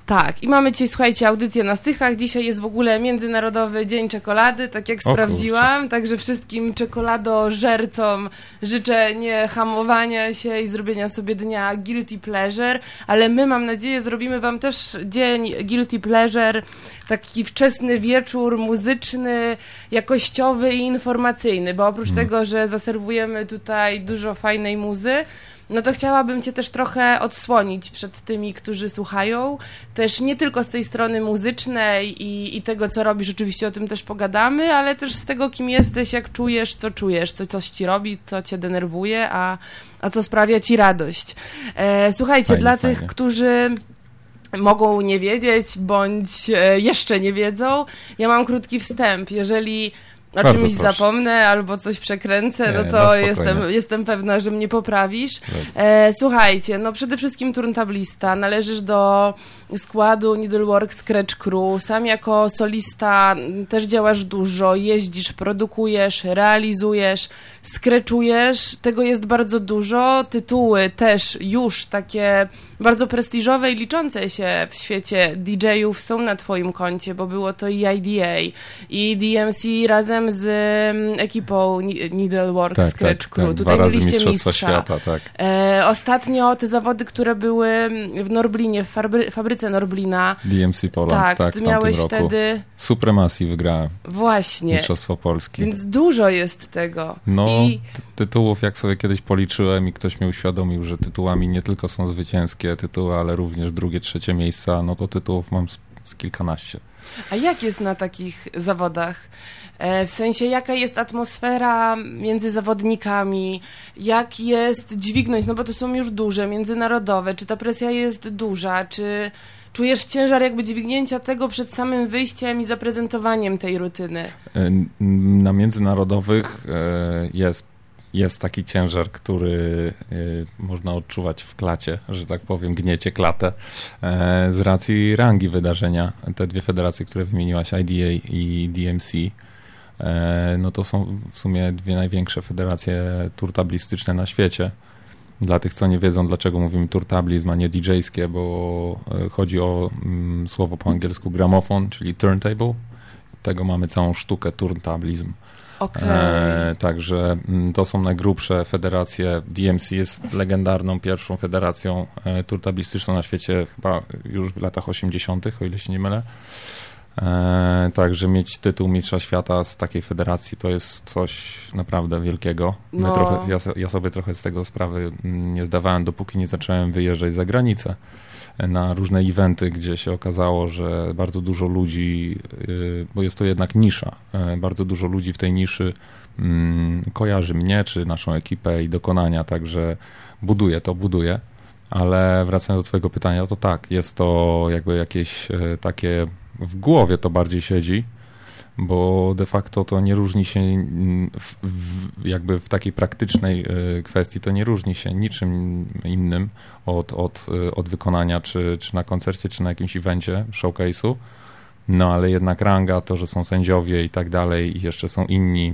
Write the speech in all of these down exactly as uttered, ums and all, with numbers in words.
Tak, i mamy dzisiaj, słuchajcie, audycję na Stychach. Dzisiaj jest w ogóle Międzynarodowy Dzień Czekolady, tak jak sprawdziłam. Także wszystkim czekoladożercom życzę nie hamowania się i zrobienia sobie dnia guilty pleasure, ale my, mam nadzieję, zrobimy wam też dzień guilty pleasure, taki wczesny wieczór muzyczny, jakościowy i informacyjny, bo oprócz hmm. tego, że zaserwujemy tutaj dużo fajnej muzy, no to chciałabym cię też trochę odsłonić przed tymi, którzy słuchają, też nie tylko z tej strony muzycznej i, i tego, co robisz, oczywiście o tym też pogadamy, ale też z tego, kim jesteś, jak czujesz, co czujesz, co coś ci robi, co cię denerwuje, a, a co sprawia ci radość. E, słuchajcie, fajnie, dla fajnie. tych, którzy mogą nie wiedzieć, bądź e, jeszcze nie wiedzą, ja mam krótki wstęp. Jeżeli o Bardzo czymś proszę. zapomnę albo coś przekręcę, Nie, no na to spokojnie. jestem, jestem pewna, że mnie poprawisz. E, słuchajcie, no przede wszystkim turntablista, należysz do składu Needlework Scratch Crew, sam jako solista też działasz dużo, jeździsz, produkujesz, realizujesz, scratchujesz, tego jest bardzo dużo, tytuły też już takie bardzo prestiżowe i liczące się w świecie didżejów są na twoim koncie, bo było to i I D A, i D M C razem z ekipą Needlework tak, Scratch tak, Crew. tak. Tutaj Dwa razy mieliście Mistrzostwa mistrza. Świata, tak. E, ostatnio te zawody, które były w Norblinie, w fabry, fabryce Norblina. D M C Poland, tak, tak, ty w miałeś tamtym roku. wtedy... Supremacji wygrałem. Właśnie. Mistrzostwo Polski. Więc dużo jest tego. No, I... ty- tytułów, jak sobie kiedyś policzyłem i ktoś mi uświadomił, że tytułami nie tylko są zwycięskie tytuły, ale również drugie, trzecie miejsca, no to tytułów mam z, z kilkanaście. A jak jest na takich zawodach? E, w sensie, jaka jest atmosfera między zawodnikami? Jak jest dźwignąć? No bo to są już duże, międzynarodowe. Czy ta presja jest duża? Czy czujesz ciężar jakby dźwignięcia tego przed samym wyjściem i zaprezentowaniem tej rutyny? E, Na międzynarodowych e, jest, jest taki ciężar, który e, można odczuwać w klacie, że tak powiem, gniecie klatę e, z racji rangi wydarzenia. Te dwie federacje, które wymieniłaś, I D A i D M C, e, no to są w sumie dwie największe federacje turtablistyczne na świecie. Dla tych, co nie wiedzą, dlaczego mówimy turtablizm, a nie D J-skie, bo e, chodzi o mm, słowo po angielsku gramofon, czyli turntable. Tego mamy całą sztukę, turntablizm. Okay. E, także m, to są najgrubsze federacje. D M C jest legendarną pierwszą federacją e, turtablistyczną na świecie, chyba już w latach osiemdziesiątych, o ile się nie mylę. E, także mieć tytuł mistrza świata z takiej federacji to jest coś naprawdę wielkiego. My No. trochę, ja, ja sobie trochę z tego sprawy mm, nie zdawałem, dopóki nie zacząłem wyjeżdżać za granicę na różne eventy, gdzie się okazało, że bardzo dużo ludzi, y, bo jest to jednak nisza, y, bardzo dużo ludzi w tej niszy mm, kojarzy mnie, czy naszą ekipę i dokonania, także buduje to, buduje. Ale wracając do twojego pytania, to tak, jest to jakby jakieś y, takie, w głowie to bardziej siedzi, bo de facto to nie różni się w, w, jakby w takiej praktycznej y, kwestii, to nie różni się niczym innym od, od, y, od wykonania, czy, czy na koncercie, czy na jakimś evencie, showcase'u, no ale jednak ranga, to, że są sędziowie i tak dalej i jeszcze są inni,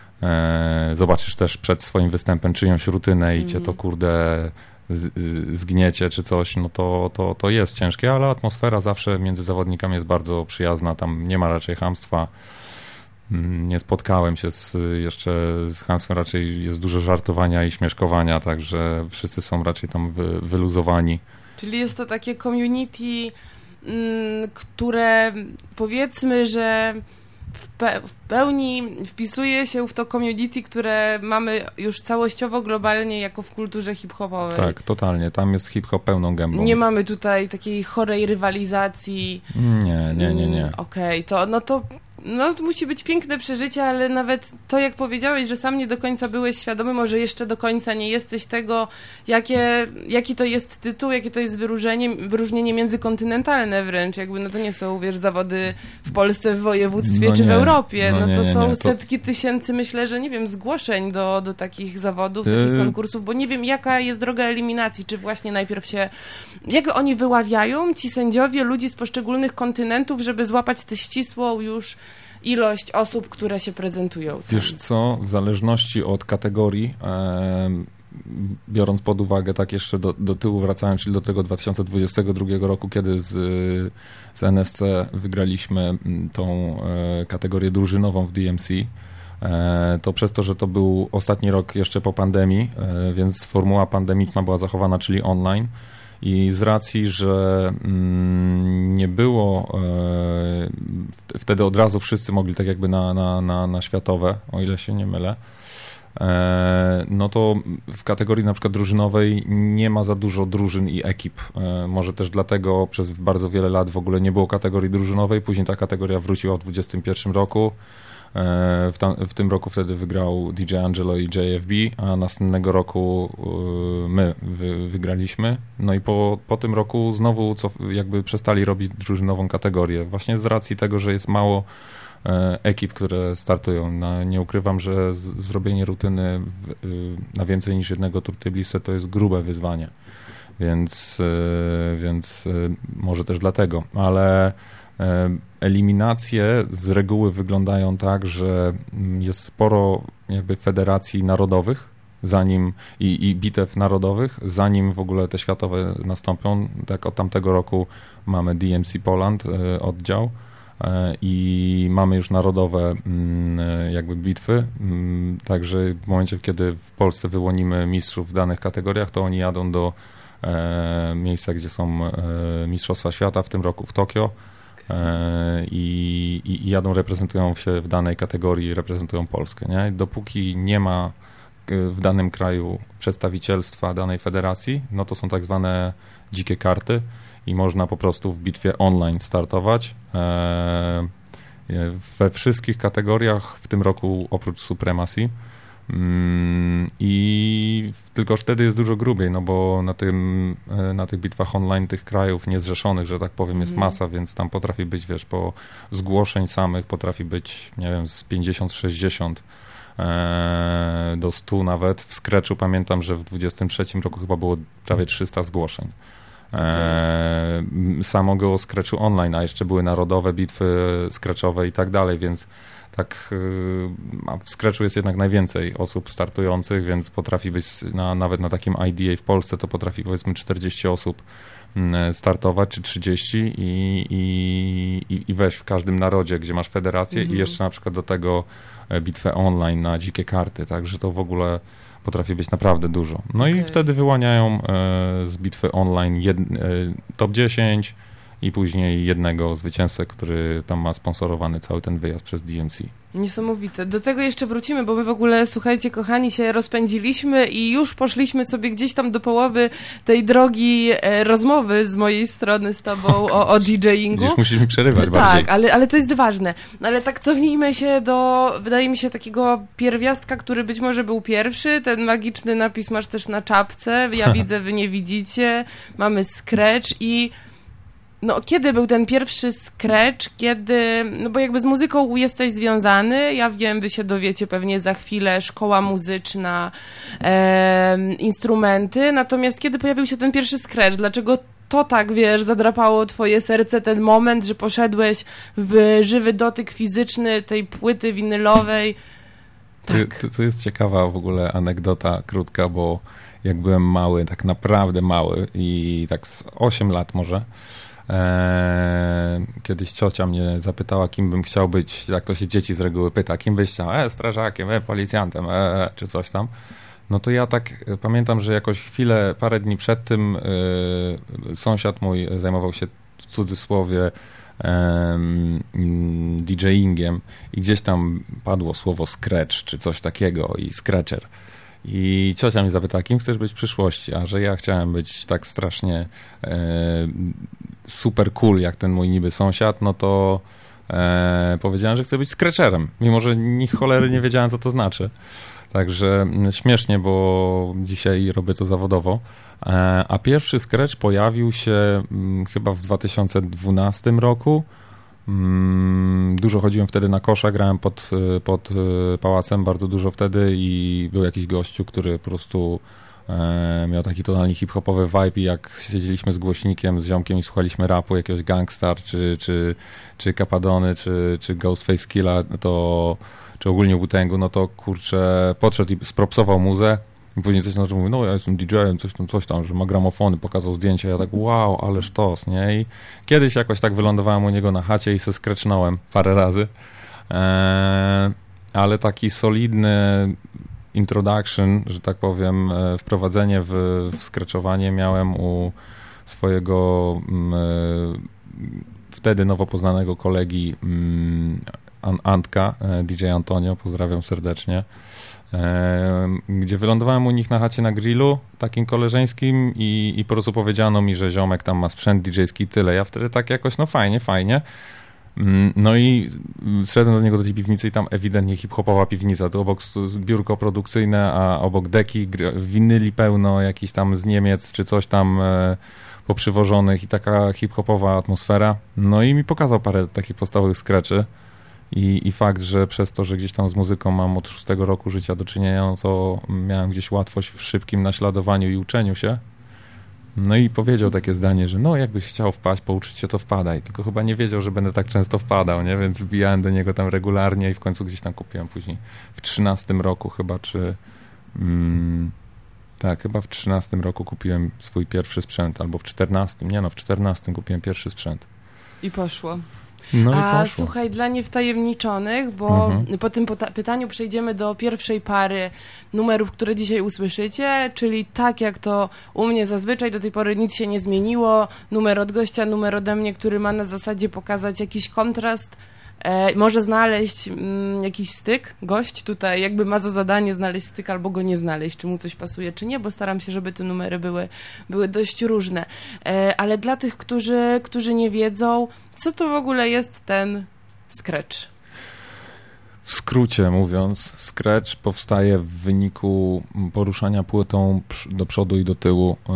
e, zobaczysz też przed swoim występem czyjąś rutynę i mm. cię to kurde z, zgniecie czy coś, no to, to, to jest ciężkie, ale atmosfera zawsze między zawodnikami jest bardzo przyjazna, tam nie ma raczej chamstwa. Nie spotkałem się z, jeszcze z chamstwem, raczej jest dużo żartowania i śmieszkowania, także wszyscy są raczej tam wy, wyluzowani. Czyli jest to takie community, mm, które powiedzmy, że w, pe- w pełni wpisuje się w to community, które mamy już całościowo, globalnie jako w kulturze hip-hopowej. Tak, totalnie. Tam jest hip-hop pełną gębą. Nie mamy tutaj takiej chorej rywalizacji. Nie, nie, nie, nie. Mm, Okej, okay, to no to no to musi być piękne przeżycie, ale nawet to, jak powiedziałeś, że sam nie do końca byłeś świadomy, może jeszcze do końca nie jesteś tego, jakie, jaki to jest tytuł, jakie to jest wyróżnienie, wyróżnienie międzykontynentalne wręcz, jakby no to nie są, wiesz, zawody w Polsce, w województwie no czy nie, w Europie, no, no nie, to nie, są nie, to... setki tysięcy, myślę, że nie wiem, zgłoszeń do, do takich zawodów, takich Ty... konkursów, bo nie wiem, jaka jest droga eliminacji, czy właśnie najpierw się, jak oni wyławiają, ci sędziowie, ludzi z poszczególnych kontynentów, żeby złapać tę ścisłą już ilość osób, które się prezentują. Tam. Wiesz co, w zależności od kategorii, e, biorąc pod uwagę, tak jeszcze do, do tyłu wracając, czyli do tego dwa tysiące dwudziestego drugiego roku, kiedy z, z N S C wygraliśmy tą kategorię drużynową w D M C, to przez to, że to był ostatni rok jeszcze po pandemii, więc formuła pandemiczna była zachowana, czyli online. I z racji, że nie było, wtedy od razu wszyscy mogli tak jakby na, na, na, na światowe, o ile się nie mylę, no to w kategorii na przykład drużynowej nie ma za dużo drużyn i ekip. Może też dlatego przez bardzo wiele lat w ogóle nie było kategorii drużynowej, później ta kategoria wróciła w dwudziestym pierwszym roku. W, tam, w tym roku wtedy wygrał D J Angelo i J F B, a następnego roku my wy, wygraliśmy. No i po, po tym roku znowu co, jakby przestali robić drużynową kategorię. Właśnie z racji tego, że jest mało ekip, które startują. No, nie ukrywam, że z, zrobienie rutyny w, na więcej niż jednego turtyblistę to jest grube wyzwanie. Więc, więc może też dlatego. Ale eliminacje z reguły wyglądają tak, że jest sporo jakby federacji narodowych, zanim i, i bitew narodowych, zanim w ogóle te światowe nastąpią. Tak od tamtego roku mamy D M C Poland oddział i mamy już narodowe jakby bitwy, także w momencie, kiedy w Polsce wyłonimy mistrzów w danych kategoriach, to oni jadą do miejsca, gdzie są mistrzostwa świata, w tym roku w Tokio. I, i jadą, reprezentują się w danej kategorii, reprezentują Polskę. Nie? Dopóki nie ma w danym kraju przedstawicielstwa danej federacji, no to są tak zwane dzikie karty i można po prostu w bitwie online startować. We wszystkich kategoriach w tym roku oprócz Supremacy. I tylko wtedy jest dużo grubiej, no bo na, tym, na tych bitwach online tych krajów niezrzeszonych, że tak powiem, jest masa, więc tam potrafi być, wiesz, po zgłoszeń samych potrafi być, nie wiem, z pięćdziesiąt sześćdziesiąt e, do stu nawet. W Scratchu pamiętam, że w dwudziestym trzecim roku chyba było prawie trzysta zgłoszeń. E, samego Scratchu online, a jeszcze były narodowe bitwy Scratchowe i tak dalej, więc tak w Scratchu jest jednak najwięcej osób startujących, więc potrafi być na, nawet na takim I D A w Polsce to potrafi powiedzmy czterdzieści osób startować, czy trzydzieści i, i, i weź w każdym narodzie, gdzie masz federację mhm. i jeszcze na przykład do tego bitwę online na dzikie karty, także to w ogóle potrafi być naprawdę dużo. No okay. i wtedy wyłaniają z bitwy online jed, top dziesięć i później jednego zwycięzcę, który tam ma sponsorowany cały ten wyjazd przez D M C. Niesamowite. Do tego jeszcze wrócimy, bo my w ogóle, słuchajcie, kochani, się rozpędziliśmy i już poszliśmy sobie gdzieś tam do połowy tej drogi e, rozmowy z mojej strony z tobą o, o DJingu. Gdzieś musisz mi przerywać tak, bardziej. Tak, ale, ale to jest ważne. Ale tak cofnijmy się do, wydaje mi się, takiego pierwiastka, który być może był pierwszy. Ten magiczny napis masz też na czapce. Ja widzę, wy nie widzicie. Mamy Scratch i no, kiedy był ten pierwszy Scratch, kiedy, no bo jakby z muzyką jesteś związany, ja wiem, wy się dowiecie pewnie za chwilę, szkoła muzyczna, e, instrumenty, natomiast kiedy pojawił się ten pierwszy Scratch, dlaczego to tak, wiesz, zadrapało twoje serce, ten moment, że poszedłeś w żywy dotyk fizyczny tej płyty winylowej? Tak. To, to jest ciekawa w ogóle anegdota krótka, bo jak byłem mały, tak naprawdę mały i tak z osiem lat może, Eee, kiedyś ciocia mnie zapytała, kim bym chciał być, jak to się dzieci z reguły pyta, kim byś chciał, e, strażakiem, e, policjantem, e, czy coś tam. No to ja tak pamiętam, że jakoś chwilę, parę dni przed tym e, sąsiad mój zajmował się w cudzysłowie e, DJingiem i gdzieś tam padło słowo scratch, czy coś takiego i scratcher. I ciocia mnie zapytała, kim chcesz być w przyszłości, a że ja chciałem być tak strasznie e, super cool, jak ten mój niby sąsiad, no to e, powiedziałem, że chcę być scratcherem, mimo że ni cholery nie wiedziałem, co to znaczy. Także śmiesznie, bo dzisiaj robię to zawodowo. E, a pierwszy scratch pojawił się m, chyba w dwa tysiące dwunastym roku. Dużo chodziłem wtedy na kosza, grałem pod, pod pałacem bardzo dużo wtedy i był jakiś gościu, który po prostu e, miał taki totalnie hip-hopowy vibe i jak siedzieliśmy z głośnikiem, z ziomkiem i słuchaliśmy rapu jakiegoś Gangstar, czy, czy, czy Kapadony, czy, czy Ghostface Killa, to, czy ogólnie Wu-Tangu, no to kurczę, podszedł i spropsował muzę I później coś na to mówi, no ja jestem didżejem, coś tam, coś tam, że ma gramofony, pokazał zdjęcia, ja tak wow, ale sztos, nie? I kiedyś jakoś tak wylądowałem u niego na chacie i se skrecznąłem parę razy, eee, ale taki solidny introduction, że tak powiem, wprowadzenie w, w skreczowanie miałem u swojego m, wtedy nowo poznanego kolegi m, Antka, D J Antonio, pozdrawiam serdecznie, gdzie wylądowałem u nich na chacie na grillu, takim koleżeńskim i, i po prostu powiedziano mi, że ziomek tam ma sprzęt didżejski, tyle. Ja wtedy tak jakoś, no fajnie, fajnie. No i szedłem do niego do tej piwnicy i tam ewidentnie hip-hopowa piwnica, to obok biurko produkcyjne, a obok deki, winyli pełno, jakiś tam z Niemiec czy coś tam poprzywożonych i taka hip-hopowa atmosfera. No i mi pokazał parę takich podstawowych scratchy. I, I fakt, że przez to, że gdzieś tam z muzyką mam od szóstego roku życia do czynienia, no to miałem gdzieś łatwość w szybkim naśladowaniu i uczeniu się. No i powiedział takie zdanie, że no jakbyś chciał wpaść, pouczyć się, to wpadaj. Tylko chyba nie wiedział, że będę tak często wpadał, nie? Więc wbijałem do niego tam regularnie i w końcu gdzieś tam kupiłem później w trzynastym roku chyba, czy... Mm, tak, chyba w trzynastym roku kupiłem swój pierwszy sprzęt, albo w czternastym, nie no, w czternastym kupiłem pierwszy sprzęt. I poszło. No A i poszło. słuchaj, dla niewtajemniczonych, bo Mhm. po tym pota- pytaniu przejdziemy do pierwszej pary numerów, które dzisiaj usłyszycie, czyli tak jak to u mnie zazwyczaj, do tej pory nic się nie zmieniło. Numer od gościa, numer ode mnie, który ma na zasadzie pokazać jakiś kontrast, e, może znaleźć mm, jakiś styk. Gość tutaj jakby ma za zadanie znaleźć styk albo go nie znaleźć, czy mu coś pasuje, czy nie, bo staram się, żeby te numery były, były dość różne. E, ale dla tych, którzy, którzy nie wiedzą, co to w ogóle jest ten scratch? W skrócie mówiąc, scratch powstaje w wyniku poruszania płytą do przodu i do tyłu e,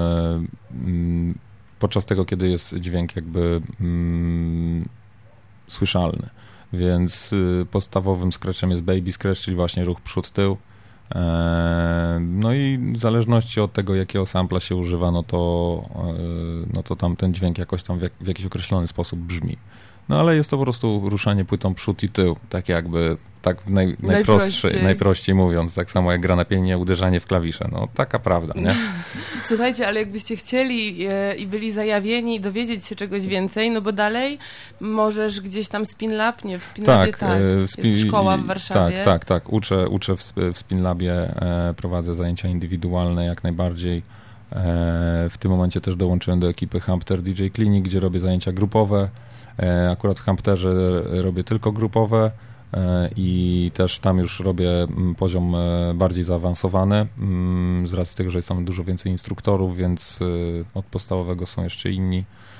m, podczas tego, kiedy jest dźwięk jakby m, słyszalny. Więc y, podstawowym scratchem jest baby scratch, czyli właśnie ruch przód-tył. E, no i w zależności od tego, jakiego sampla się używa, no to, e, no to tam ten dźwięk jakoś tam w, jak, w jakiś określony sposób brzmi. No ale jest to po prostu ruszanie płytą przód i tył, tak jakby, tak w naj, najprostszej, najprościej mówiąc, tak samo jak gra na pianinie, uderzanie w klawisze, no taka prawda, nie? Słuchajcie, ale jakbyście chcieli e, i byli zajawieni dowiedzieć się czegoś więcej, no bo dalej możesz gdzieś tam Spinlab, nie, w Spinlabie tak, tak w spi- jest szkoła w Warszawie. Tak, tak, tak, uczę, uczę w, w Spinlabie, e, prowadzę zajęcia indywidualne jak najbardziej. E, w tym momencie też dołączyłem do ekipy Hampter D J Clinic, gdzie robię zajęcia grupowe. E, akurat w Hampterze robię tylko grupowe e, i też tam już robię m, poziom e, bardziej zaawansowany, m, z racji tego, że jest tam dużo więcej instruktorów, więc e, od podstawowego są jeszcze inni.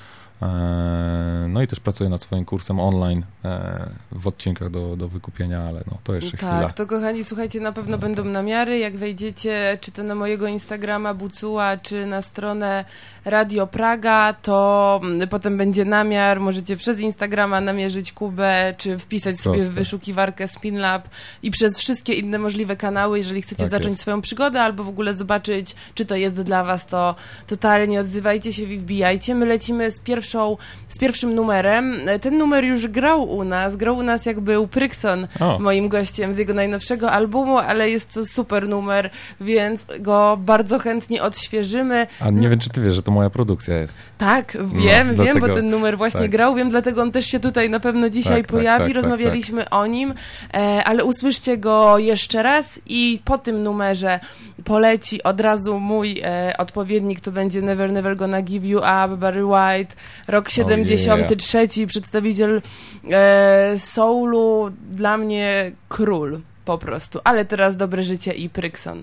No i też pracuję nad swoim kursem online w odcinkach do, do wykupienia, ale no to jeszcze tak, chwila. Tak, to kochani, słuchajcie, na pewno no będą tak. namiary, jak wejdziecie czy to na mojego Instagrama Bucuła, czy na stronę Radio Praga, to potem będzie namiar, możecie przez Instagrama namierzyć Kubę, czy wpisać sobie Proste. w wyszukiwarkę Spinlab i przez wszystkie inne możliwe kanały, jeżeli chcecie tak zacząć jest. swoją przygodę, albo w ogóle zobaczyć, czy to jest dla was, to totalnie odzywajcie się i wbijajcie. My lecimy z pierwszą z pierwszym numerem. Ten numer już grał u nas, grał u nas jak był Prykson o. moim gościem z jego najnowszego albumu, ale jest to super numer, więc go bardzo chętnie odświeżymy. A nie no. wiem, czy ty wiesz, że to moja produkcja jest. Tak, wiem, no, wiem, dlatego, bo ten numer właśnie tak. grał, wiem, dlatego on też się tutaj na pewno dzisiaj tak, pojawi, tak, tak, rozmawialiśmy tak, tak. o nim, e, ale usłyszcie go jeszcze raz i po tym numerze poleci od razu mój e, odpowiednik, to będzie Never Never Gonna Give You Up, Barry White, rok siedemdziesiąty trzeci, oh yeah. przedstawiciel e, soulu, dla mnie król po prostu, ale teraz Dobre Życie i Prykson.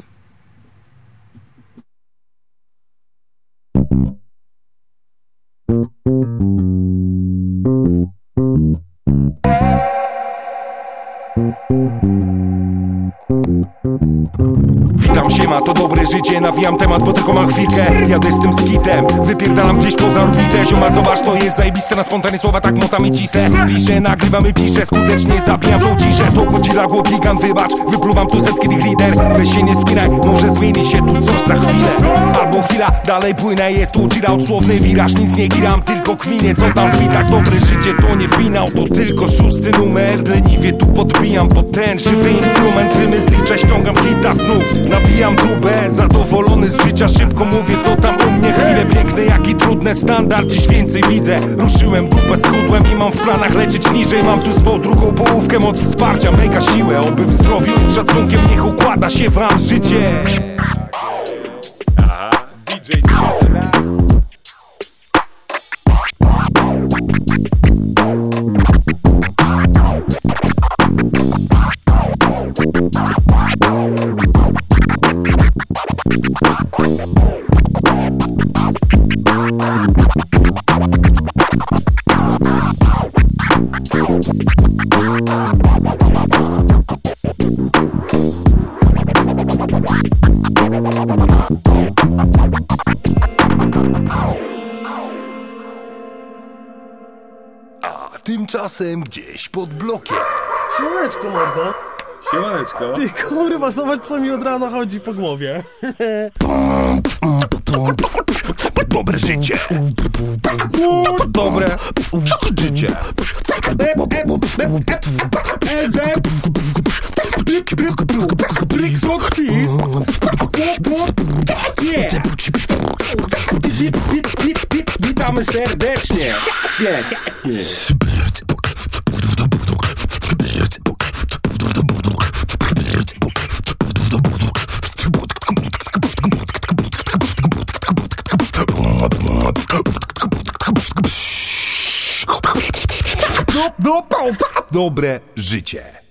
Witam, siema, to Dobre życie. Nawijam temat, bo tylko mam chwilkę. Jadę z tym skitem, wypierdalam gdzieś poza orbitę. Ziomal, zobacz, to jest zajebiste. Na spontanie słowa tak motami cisnę. Piszę, nagrywam i piszę, skutecznie zabijam tą ciszę. To Godzilla, głos gigant, wybacz, wypluwam tu setki tych lider. Weź się nie spinaj, może zmieni się tu coś za chwilę. Albo chwila, dalej płynę, jest tu chill out, słowny wiraż. Nic nie giram, tylko kminie, co tam w bitach. Dobre życie to nie finał, to tylko szósty numer. Leniwie tu podbijam pod ten żywy instrument. Rymy zliczę, ściągam hita znów. Nabijam tubę, zadowolony z życia. Szybko mówię, co tam u mnie. Chwile piękne, jak i trudne, standard dziś więcej widzę. Ruszyłem dupę, schudłem i mam w planach lecieć niżej. Mam tu swą drugą połówkę, moc wsparcia, mega siłę. Oby w zdrowiu i z szacunkiem niech układa się wam życie. Aha, D J A tymczasem gdzieś pod blokiem. Siemaneczko, mordo. Siemaneczko. Ty kurwa, zobacz, co mi od rana chodzi po głowie. Dobre życie. Dobre życie. Witamy serdecznie. Dobre życie.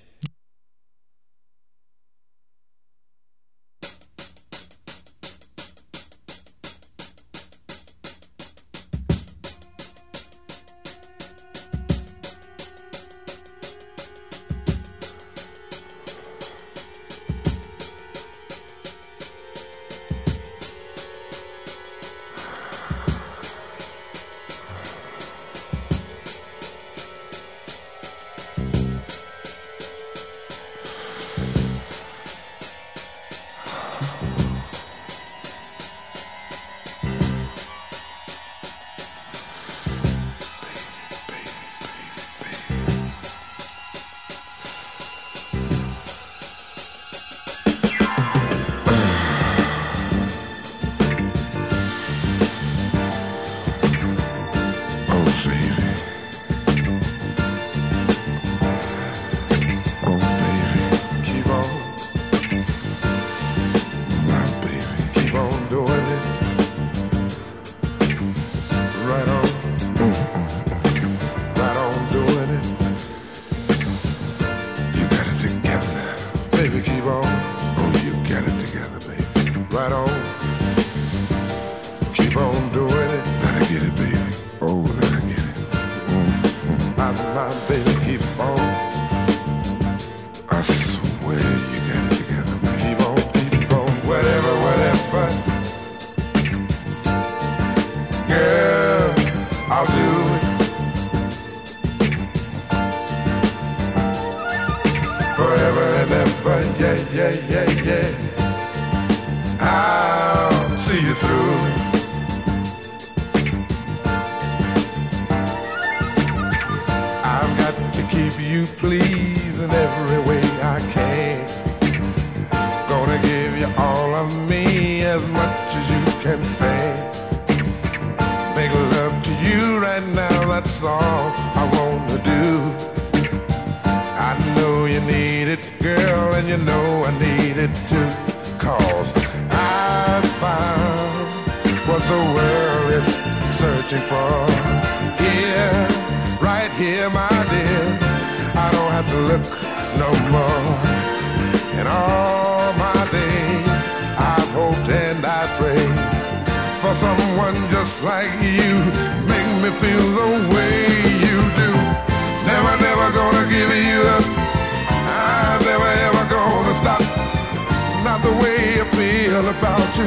About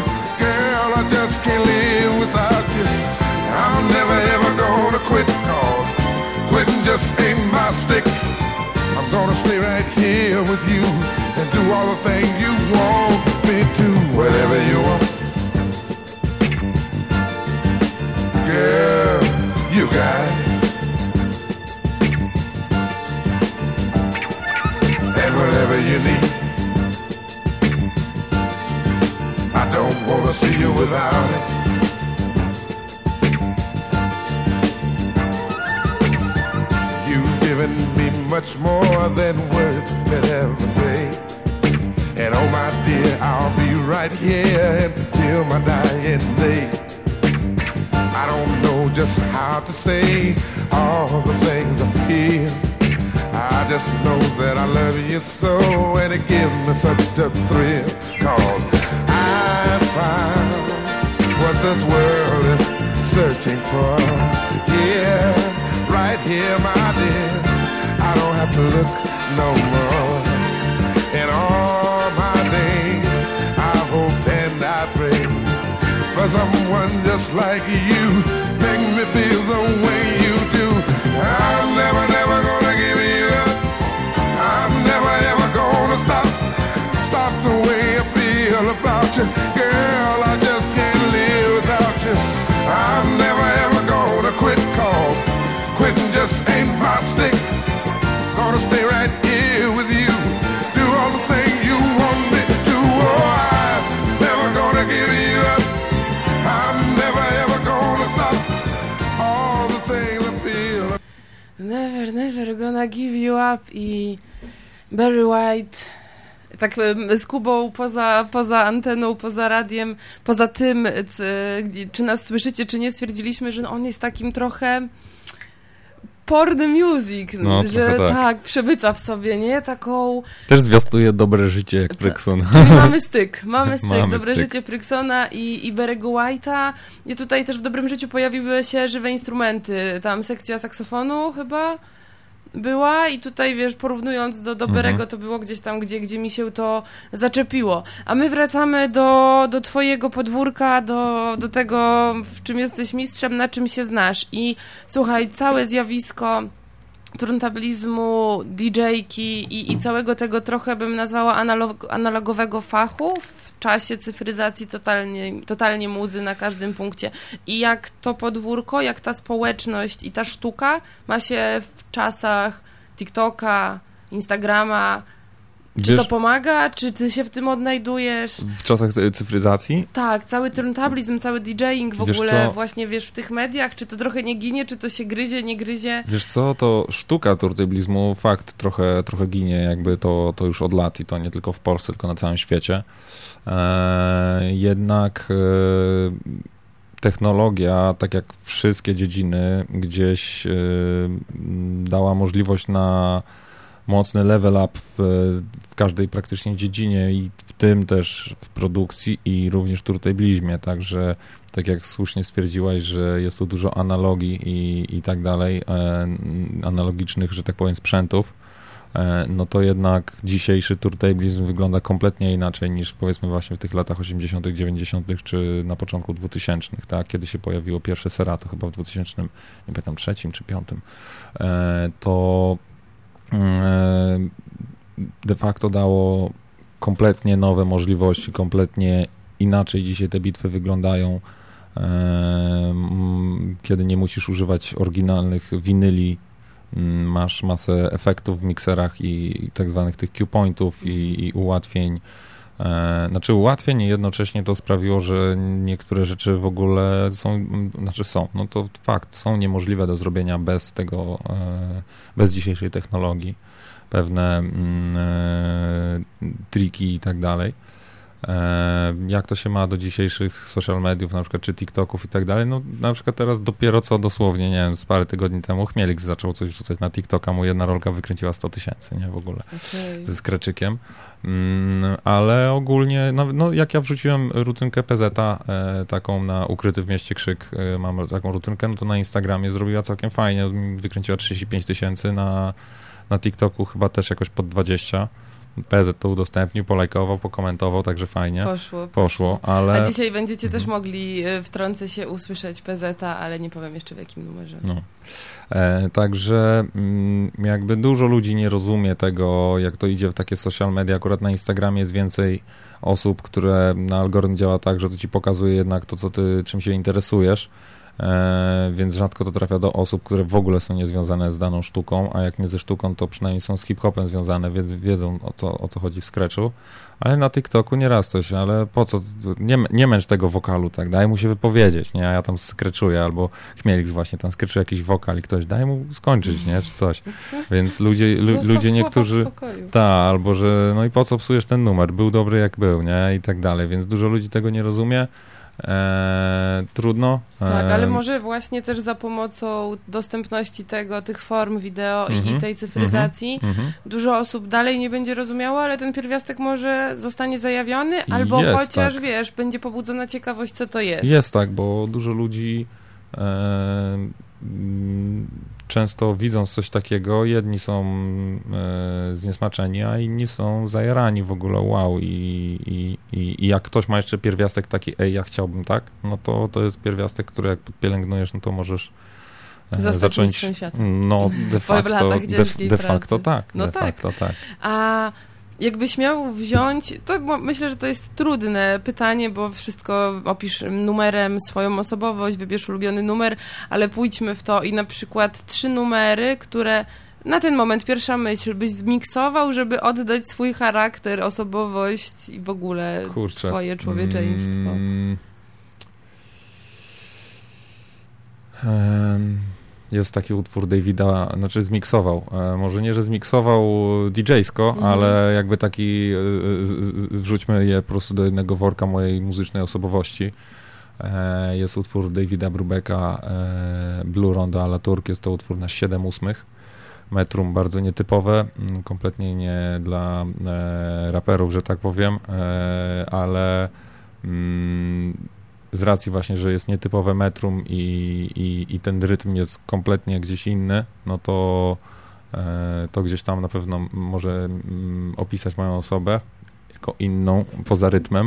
with you and do all the things you want me to. Whatever you want, girl, you got it. And whatever you need, I don't wanna see you without it. You've given me much more than words could ever say. And oh my dear, I'll be right here until my dying day. I don't know just how to say all the things I feel. I just know that I love you so, and it gives me such a thrill. Cause I found what this world is searching for. Yeah, right here, my dear, I don't have to look no more. And all my days, I hope and I pray for someone just like you. Make me feel the way you do. I'm never, never gonna give you up. I'm never, ever gonna stop. Stop the way I feel about you. Girl, I just can't live without you. I'm never, ever gonna quit, cause quitting just ain't my stick. Gonna stay right here with you. Do all the things you want me to. Oh, I'm never gonna give you up. I'm never, ever gonna stop. All the things I feel. Never, never gonna give you up i Barry White. Tak z Kubą poza, poza anteną, poza radiem, poza tym, czy, czy nas słyszycie, czy nie, stwierdziliśmy, że on jest takim trochę porn music, no, że tak. tak, przebyca w sobie, nie? Taką... Też zwiastuje dobre życie jak Pryksona. Czyli mamy styk, mamy styk, mamy dobre styk. życie Pryksona i, i Barry'ego White'a. I tutaj też w Dobrym Życiu pojawiły się żywe instrumenty, tam sekcja saksofonu chyba była i tutaj, wiesz, porównując do, do Barry'ego, mhm. to było gdzieś tam, gdzie, gdzie mi się to zaczepiło. A my wracamy do, do twojego podwórka, do, do tego, w czym jesteś mistrzem, na czym się znasz. I słuchaj, całe zjawisko turntablizmu, didżejki i, i całego tego trochę bym nazwała analog, analogowego fachu w czasie cyfryzacji totalnie, totalnie muzy na każdym punkcie. I jak to podwórko, jak ta społeczność i ta sztuka ma się w czasach TikToka, Instagrama. Czy Wiesz, to pomaga? Czy ty się w tym odnajdujesz? W czasach cyfryzacji? Tak, cały turntablizm, cały DJing w wiesz ogóle co? właśnie, wiesz, w tych mediach, czy to trochę nie ginie, czy to się gryzie, nie gryzie? Wiesz co, to sztuka turntablizmu, fakt, trochę, trochę ginie, jakby to, to już od lat i to nie tylko w Polsce, tylko na całym świecie. E, jednak e, technologia, tak jak wszystkie dziedziny, gdzieś e, dała możliwość na mocny level up w, w każdej praktycznie dziedzinie i w tym też w produkcji i również w turntablizmie, także tak jak słusznie stwierdziłaś, że jest tu dużo analogii i, i tak dalej, e, analogicznych, że tak powiem, sprzętów, e, no to jednak dzisiejszy turntablizm wygląda kompletnie inaczej niż powiedzmy właśnie w tych latach osiemdziesiątych, dziewięćdziesiątych czy na początku dwutysięcznych, tak? Kiedy się pojawiło pierwsze Serato, chyba w dwutysięcznym, nie pamiętam, trzecim czy piątym, e, to de facto dało kompletnie nowe możliwości, kompletnie inaczej dzisiaj te bitwy wyglądają, kiedy nie musisz używać oryginalnych winyli, masz masę efektów w mikserach i, i tak zwanych tych cue pointów i, i ułatwień. Znaczy ułatwień i jednocześnie to sprawiło, że niektóre rzeczy w ogóle są, znaczy są, no to fakt, są niemożliwe do zrobienia bez tego, bez dzisiejszej technologii, pewne triki i tak dalej. Jak to się ma do dzisiejszych social mediów, na przykład czy TikToków i tak dalej, no na przykład teraz dopiero co dosłownie, nie wiem, z parę tygodni temu Chmielix zaczął coś rzucać na TikToka, mu jedna rolka wykręciła sto tysięcy, nie, w ogóle, okay. ze skreczykiem, mm, ale ogólnie, no, no jak ja wrzuciłem rutynkę P Z a e, taką na Ukryty w mieście krzyk, e, mam taką rutynkę, no to na Instagramie zrobiła całkiem fajnie, wykręciła trzydzieści pięć tysięcy, na, na TikToku chyba też jakoś pod dwadzieścia. P Z to udostępnił, polajkował, pokomentował, także fajnie. Poszło. Poszło, ale... A dzisiaj będziecie też mogli wtrącę się usłyszeć P Z a, ale nie powiem jeszcze w jakim numerze. No. E, także m, jakby dużo ludzi nie rozumie tego, jak to idzie w takie social media. Akurat na Instagramie jest więcej osób, które na algorytm działa tak, że to ci pokazuje jednak to, co ty, czym się interesujesz. E, więc rzadko to trafia do osób, które w ogóle są niezwiązane z daną sztuką, a jak nie ze sztuką, to przynajmniej są z hip-hopem związane, więc wiedzą o co, o co chodzi w scratchu. Ale na TikToku nieraz coś, ale po co, nie, nie męcz tego wokalu, tak, daj mu się wypowiedzieć, nie, a ja tam skreczuję, albo Chmielix właśnie tam skreczuje jakiś wokal i ktoś, daj mu skończyć, nie, czy coś. Więc ludzie, lu, ludzie niektórzy, tak, albo że, no i po co psujesz ten numer, był dobry jak był, nie, i tak dalej, więc dużo ludzi tego nie rozumie. Eee, trudno. Tak, ale może właśnie też za pomocą dostępności tego, tych form wideo mm-hmm, i, i tej cyfryzacji mm-hmm. dużo osób dalej nie będzie rozumiało, ale ten pierwiastek może zostanie zajawiony, albo jest, chociaż, tak. wiesz, będzie pobudzona ciekawość, co to jest. Jest tak, bo dużo ludzi e, często widząc coś takiego, jedni są e, zniesmaczeni, a inni są zajarani w ogóle, wow, i, i, i, i jak ktoś ma jeszcze pierwiastek taki, ej, ja chciałbym, tak, no to to jest pierwiastek, który jak podpielęgnujesz, no to możesz e, zacząć, no de facto, de, de facto tak, no de tak. facto tak. A jakbyś miał wziąć, to myślę, że to jest trudne pytanie, bo wszystko opisz numerem, swoją osobowość, wybierz ulubiony numer, ale pójdźmy w to i na przykład trzy numery, które na ten moment, pierwsza myśl, byś zmiksował, żeby oddać swój charakter, osobowość i w ogóle Kurczę. twoje człowieczeństwo. Mm. Um. Jest taki utwór Davida, znaczy zmiksował. E, może nie, że zmiksował D J-sko, mhm. ale jakby taki, e, z, z, wrzućmy je po prostu do jednego worka mojej muzycznej osobowości. E, jest utwór Davida Brubecka, e, Blue Ronda a la Turk, jest to utwór na siedem ósmych metrum, bardzo nietypowe, kompletnie nie dla e, raperów, że tak powiem, e, ale mm, z racji właśnie, że jest nietypowe metrum i, i, i ten rytm jest kompletnie gdzieś inny, no to, e, to gdzieś tam na pewno może mm, opisać moją osobę jako inną, poza rytmem.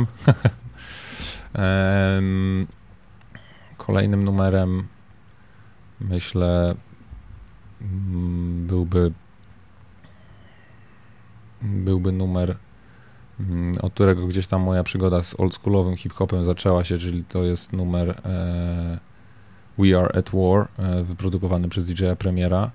e, kolejnym numerem myślę m, byłby byłby numer, od którego gdzieś tam moja przygoda z oldschoolowym hip-hopem zaczęła się, czyli to jest numer e, We Are At War, e, wyprodukowany przez D J a Premiera.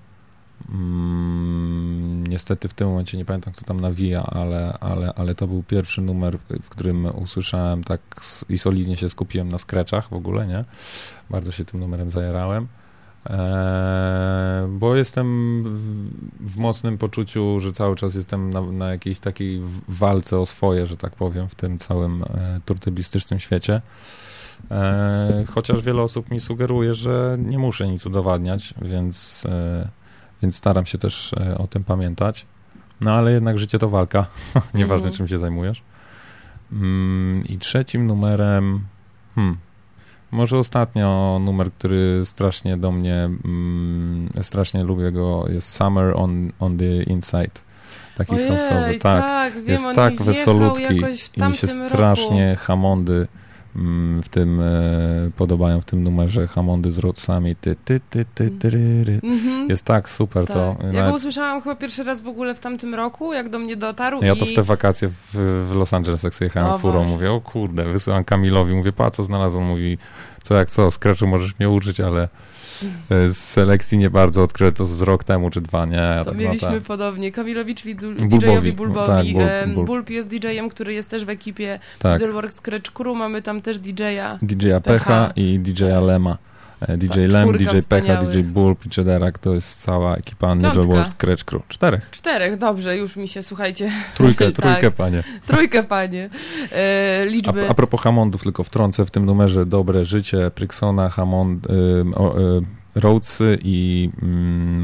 Mm, niestety w tym momencie nie pamiętam, kto tam nawija, ale, ale, ale to był pierwszy numer, w którym usłyszałem tak i solidnie się skupiłem na scratchach w ogóle, nie? Bardzo się tym numerem zajarałem. Eee, bo jestem w, w mocnym poczuciu, że cały czas jestem na, na jakiejś takiej walce o swoje, że tak powiem, w tym całym e, turtyblistycznym świecie. E, chociaż wiele osób mi sugeruje, że nie muszę nic udowadniać, więc, e, więc staram się też e, o tym pamiętać. No ale jednak życie to walka, nieważne mhm. czym się zajmujesz. Mm, I trzecim numerem... Hmm, Może ostatnio numer, który strasznie do mnie, mm, strasznie lubię go, jest Summer on, on the Inside. Taki Ojej, francowy. Tak, tak wiem, jest tak wesolutki i mi się strasznie roku. hamondy mm, w tym e, podobają w tym numerze, hamondy z Rhodesami. Ty, ty, ty, ty, ty, ty. Mm-hmm. Jest tak super tak. to. Ja Nawet... go usłyszałam chyba pierwszy raz w ogóle w tamtym roku, jak do mnie dotarł. Ja i... to w te wakacje w, w Los Angeles, jak sobie jechałem furą, mówię, o kurde, wysyłam Kamilowi, mówię, pa, co znalazłem? Mówi, co jak co, Scratchu możesz mnie uczyć, ale z selekcji nie bardzo odkryłem to z rok temu czy dwa, nie? Ja to tak mieliśmy no, tak. podobnie. Kamilowi, czyli D J-owi Bulbowi. Bulbowi. Tak, Bulb, Bulb. Bulb jest D J-em, który jest też w ekipie tak. Fiddleworks Scratch Crew. Mamy tam też D J-a D J-a Pecha i D J-a Lema. D J tak, Lem, D J Pecha, D J Bulb i Chederak, to jest cała ekipa Needleworks Scratch Crew. Czterech. Czterech, dobrze, już mi się, słuchajcie. Trójkę, tak. trójkę, panie. Trójkę, panie. E, liczby. A, a propos Hammondów, tylko wtrącę w tym numerze Dobre Życie, Pryksona, Hammond, y, y, Rhodesy i mm,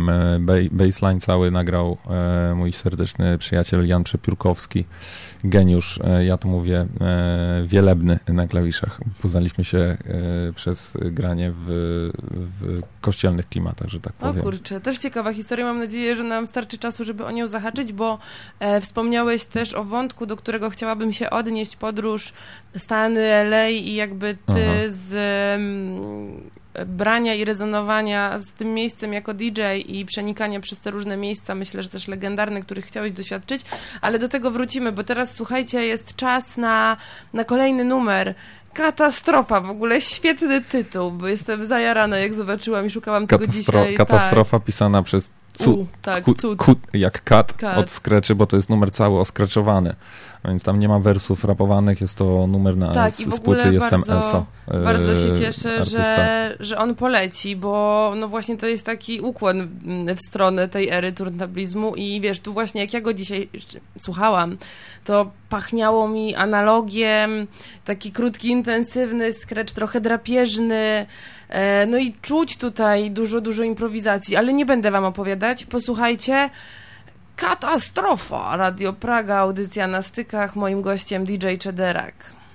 Baseline cały nagrał mój serdeczny przyjaciel Jan Przepiórkowski, geniusz, ja to mówię, wielebny na klawiszach. Poznaliśmy się przez granie w, w kościelnych klimatach, że tak powiem. O kurczę, też ciekawa historia. Mam nadzieję, że nam starczy czasu, żeby o nią zahaczyć, bo e, wspomniałeś też o wątku, do którego chciałabym się odnieść, podróż Stany, L A i jakby ty Aha. z m, brania i rezonowania z tym miejscem jako D J i przenikania przez te różne miejsca, myślę, że też legendarne, których chciałeś doświadczyć, ale do tego wrócimy, bo teraz, słuchajcie, jest czas na, na kolejny numer. Katastrofa, w ogóle świetny tytuł, bo jestem zajarana, jak zobaczyłam i szukałam tego Katastro- dzisiaj. Katastrofa tak. pisana przez cu, U, tak, ku, cud. Ku, jak kat, kat od Scratchy, bo to jest numer cały oskreczowany, więc tam nie ma wersów rapowanych, jest to numer na tak, z, i w z płyty Jestem Eso. Bardzo się cieszę, że, że on poleci, bo no właśnie to jest taki ukłon w stronę tej ery turntablizmu i wiesz, tu właśnie jak ja go dzisiaj słuchałam, to pachniało mi analogiem, taki krótki, intensywny scratch, trochę drapieżny, no i czuć tutaj dużo, dużo improwizacji, ale nie będę wam opowiadać, posłuchajcie. Katastrofa! Radio Praga, audycja na stykach, moim gościem D J Czederak.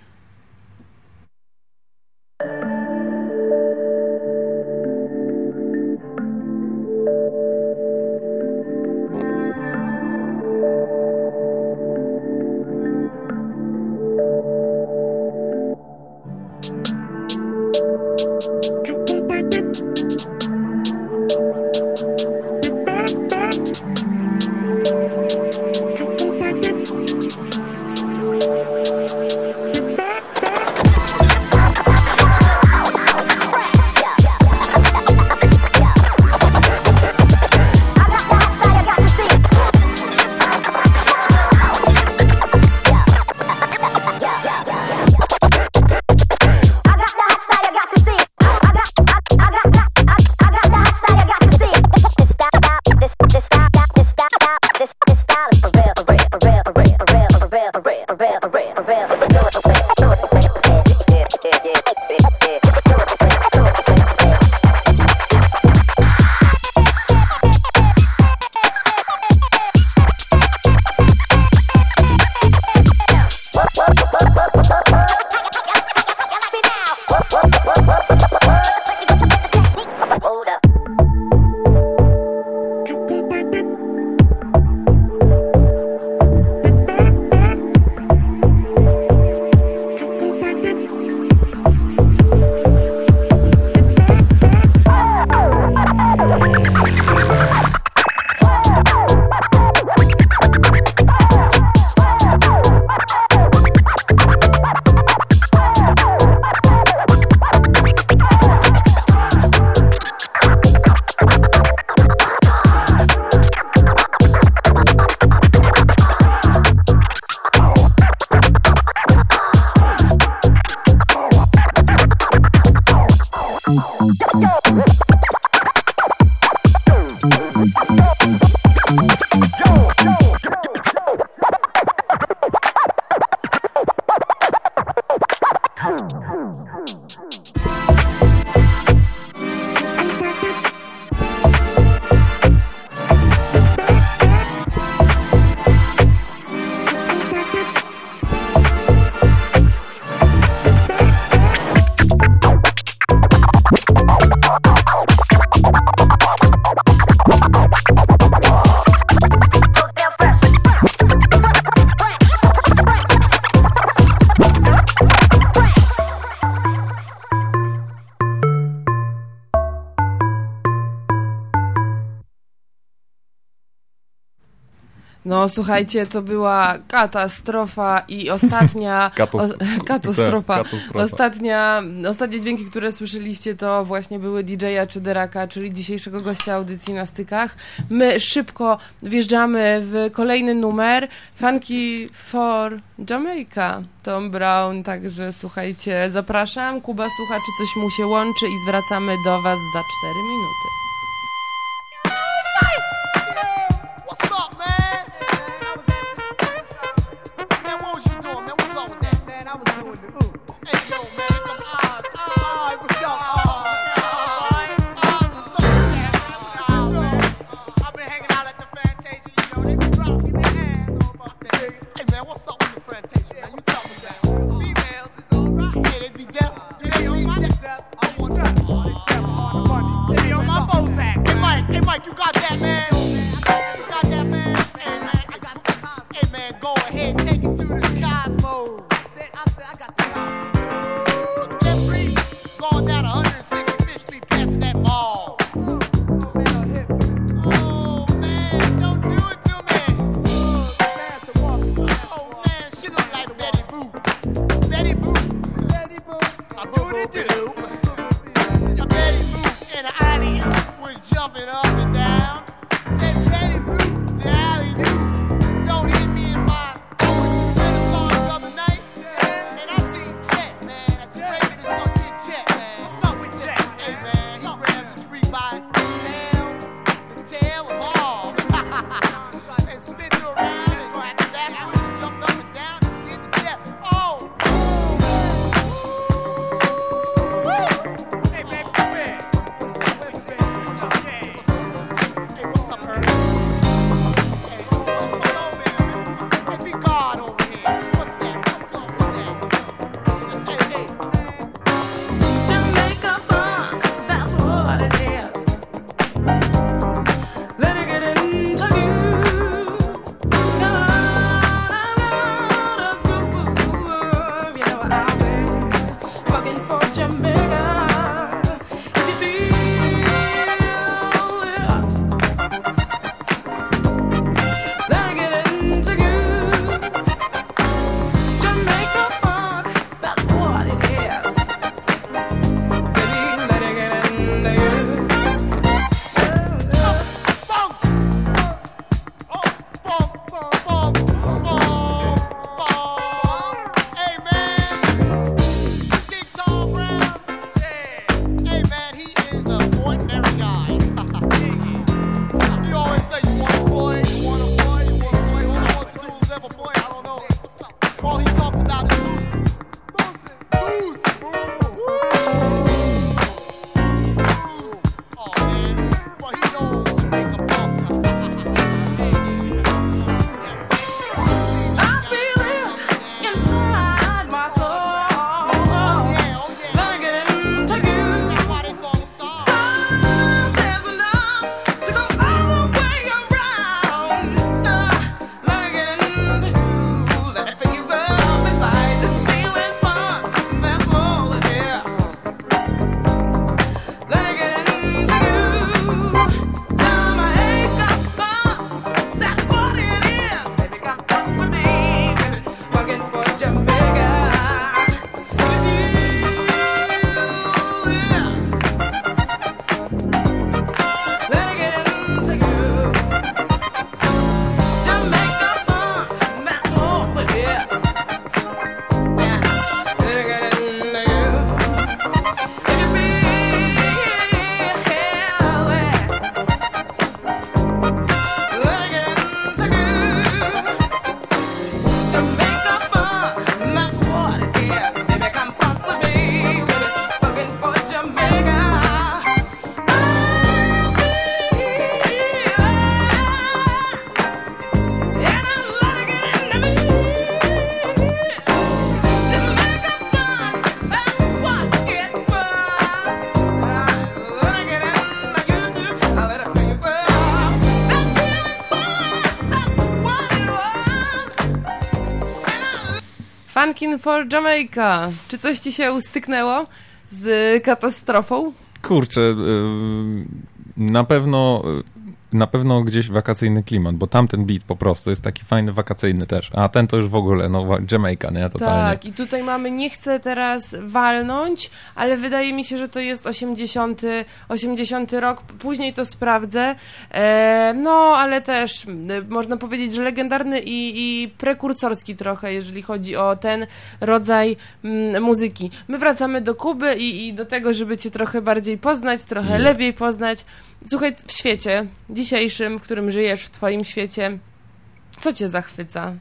No słuchajcie, to była katastrofa i ostatnia Katastro- o, katastrofa. katastrofa. Ostatnia, ostatnie dźwięki, które słyszeliście, to właśnie były D J-a Czederaka, czyli dzisiejszego gościa audycji na stykach. My szybko wjeżdżamy w kolejny numer. Funky for Jamaica, Tom Brown, także słuchajcie, zapraszam. Kuba słucha, czy coś mu się łączy i zwracamy do was za cztery minuty. you got that, man? You got that, man? Hey, man, I got the cosmos. Hey, man, go ahead, take it to the cosmos. I said, I said, I got the cosmos. Look at that free, going down one hundred sixty-fifth Street, passing that ball. Oh, man, don't do it to me. Oh, man, she look like Betty Boop. Betty Boop. Betty Boop. A booty doo. A Betty Boop and an alley-oop was jumping up and down. Said Betty Boop, the alley-oop. Don't hit me in my Renaissance the other night. And I seen Chet, man. At the break of this, some kid Chet, man. What's up with Chet? Hey, man, he grabbed his free by tail, the tail of all. And spit it around and went backwards and jumped up and down and did the death. Oh! Hey, man, come here. What's up, what's up, yeah. Hey, what's up, Earl? Hey, hold on, man. Hey, be God over here. What's that? What's up with that? Just say, hey. Jamaica funk, that's what it is. Let it get into you. No, no, no, groove. You know I'll be fucking for Jamaica. If you feel it, let it get into you. Jamaica funk, that's what it is. Baby, let it get into you. Funk! Oh, funk, funk, funk, funk, funk. Hey, man. Big Tom Brown. Yeah. Hey, man, he is an ordinary guy. You always say you want a boy, you want a boy, you want a boy. All he wants to do is have a boy. I don't know. All he talks about is losers. Losers. Oh, man. Well, he knows to make a funk. I feel it inside my soul. Oh, yeah, oh, yeah. Let it get into you. That's why they call him Tom. There's enough to go all the way around. Let it get into you. Let it feel up inside this feeling's fun. That's all it is. Let it get into you. Time I ain't got fun. That's what it is. Baby, come fuck with me. Baby, fucking for Jamaica. If you feel it. Let it get into you. Jamaica funk, that's all it is. Yeah, let it get into you. If you feel it, let it get into you. Jamaica funk, that's what it is. Baby, come fuck with me. Baby, fucking for Jamaica. Funkin' for Jamaica. Czy coś ci się ustyknęło z katastrofą? Kurczę, y, na pewno na pewno gdzieś wakacyjny klimat, bo tamten beat po prostu jest taki fajny wakacyjny też, a ten to już w ogóle, no Jamaica, nie? Totalnie. Tak, i tutaj mamy, nie chcę teraz walnąć, ale wydaje mi się, że to jest osiemdziesiąty, osiemdziesiąty rok, później to sprawdzę, e, no ale też e, można powiedzieć, że legendarny i, i prekursorski trochę, jeżeli chodzi o ten rodzaj m, muzyki. My wracamy do Kuby i, i do tego, żeby cię trochę bardziej poznać, trochę Yeah. lepiej poznać. Słuchaj, w świecie dzisiejszym, w którym żyjesz, w twoim świecie, co cię zachwyca?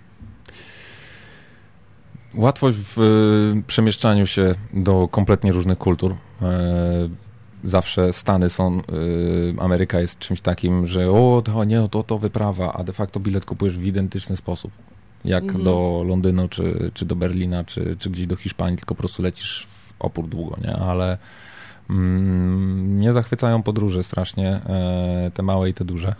Łatwość w y, przemieszczaniu się do kompletnie różnych kultur. Y, zawsze Stany są, y, Ameryka jest czymś takim, że o, to nie, to, to wyprawa, a de facto bilet kupujesz w identyczny sposób, jak Mhm. do Londynu, czy, czy do Berlina, czy, czy gdzieś do Hiszpanii, tylko po prostu lecisz w opór długo, nie? Ale Mm, Mnie zachwycają podróże strasznie, e, te małe i te duże,